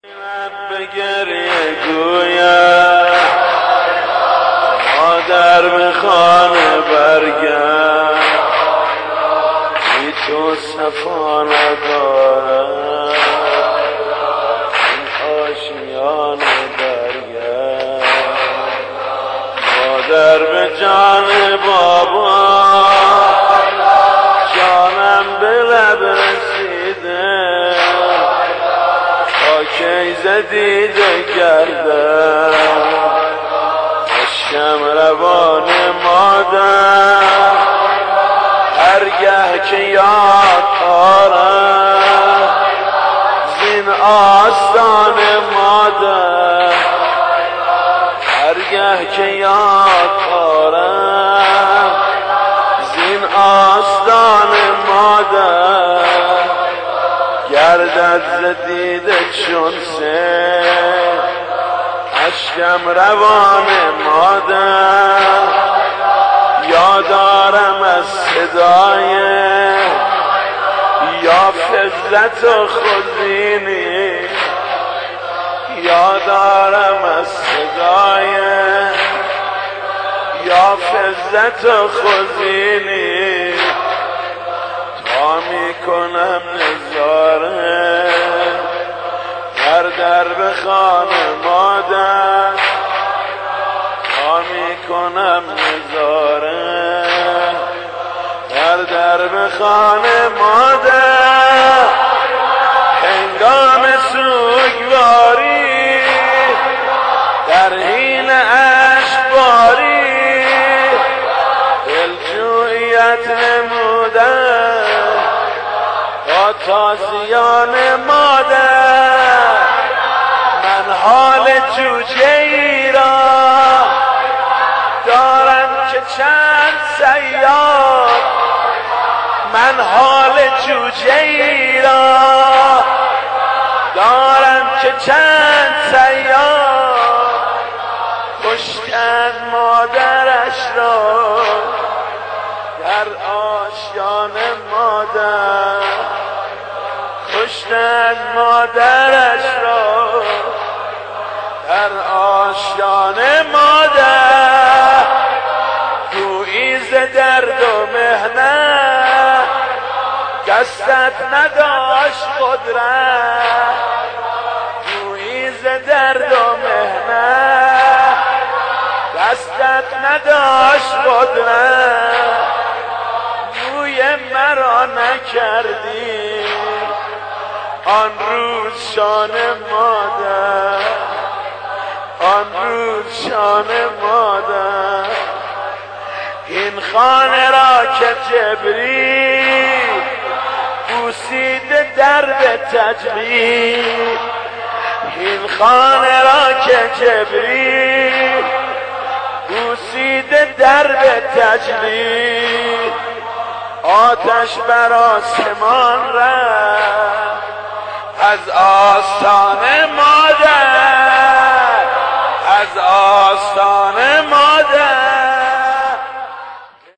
به گریه گویم مادر به خانه برگرد، بی تو صفا ندارم این آشیانه برگرد. مادر به جان بابا جانم به لب رسیده، کی زدیده گردم اشکم روان مادر، هرگه که یاد آرم زین آستان مادر، هرگه که یاد آرم زین آستان مادر، گردد زدیده چون سیل اشکم روان مادر. یادارم از صدای یا فضلت و خودبینی، یادارم از صدای یا فضلت و خودبینی، تا میکنم نظاره در به خانه مادر، تا میکنم نظاره در به خانه مادر. هنگام سوگواری در حین اشکباری دلجوییت نمودن با تازیان مادر. من حال جوجه ای را دارم که چند صیاد، من حال جوجه ای را دارم که چند صیاد، کشتن مادرش را در آشیان مادر، کشتن مادرش را در آشیان مادر. گویی ز درد و محنت دستت نداشت قدرت، گویی ز درد و محنت دستت نداشت قدرت، گوی مرا نکردی آن روز شان مادر، آن روز شان مادر. این خانه را که جبریل بوسیده در به تجمیل، این خانه را که جبریل بوسیده در به تجلیل، آتش بر آسمان رفت از آستان مادر، از آستان مادر.